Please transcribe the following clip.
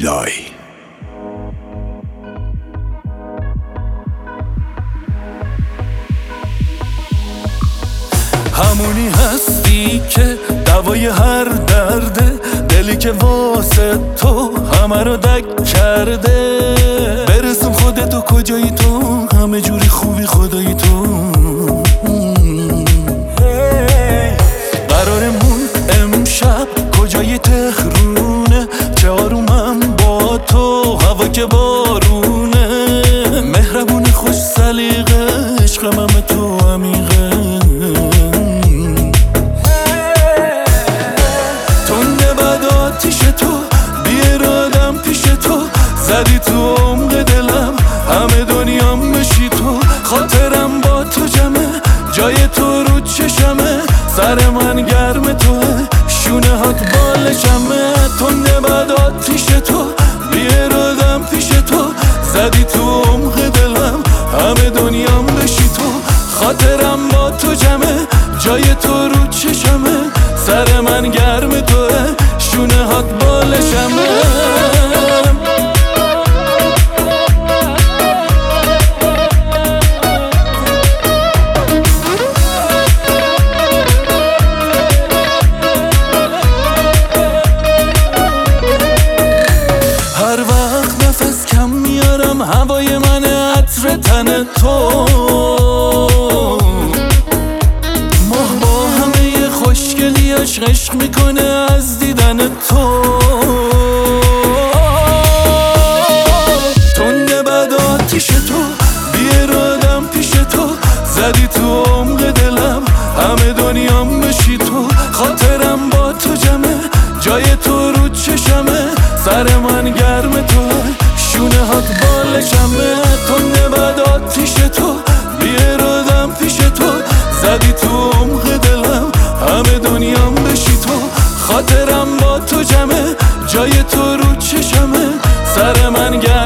لیلای. همونی هستی که دوای هر درده، دلی که واسه تو همه رو دک کرده. برسون خودتو کجایی تو، همه جوری خوبی خدایی تو. قرارمون امشب کجای تهرونه، چه آرومم با تو، هوا که بارونه. مهربون خوش سلیقه، عشقم همه تو عمیقه. تنده بد آتیش تو، بیرادم پیش تو، زدی تو عمق دلم، همه دنیام بشی تو. خاطرم با تو جمعه، جای تو رو چشمه، سر من گرم توه، شونه هات بالشمه. تنده بد آتیش تو، بیرادم پیش تو، زدی تو عمق دلم، همه دنیام بشی تو. خاطرم با تو جمعه، جای تو رو چشمه، سر من گرم توه، شونه هات بالشمه. هر وقت نفس کم میارم، هوای من عطر تن تو. ماه با همه خوشگلیاش عشق میکنه از دیدن تو. تنده بد آتیش تو، بیرادم پیش تو، زدی تو عمق دلم، همه دنیام بشی تو. خاطرم با تو جمعه، جای تو رو چشمه، سر من گرم توه، شونه هات بالشمه. تنده بد آتیش تو، بیرادم پیش تو، زدی تو عمق دلم، همه دنیام بشی تو. خاطرم با تو جمعه، جای تو رو چشمه، سر من گرم